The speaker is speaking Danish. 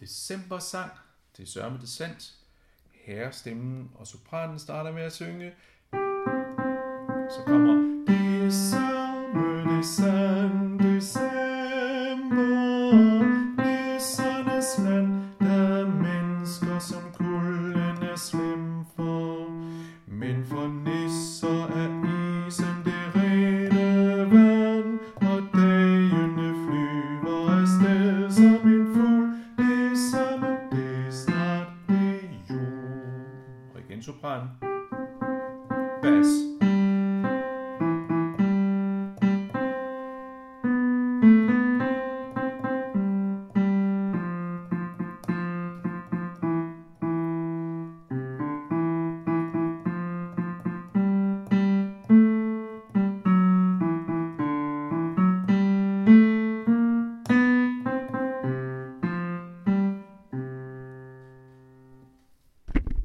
Decembersang. Det er sørme det sandt. Herrestemmen og sopranen starter med at synge. Så kommer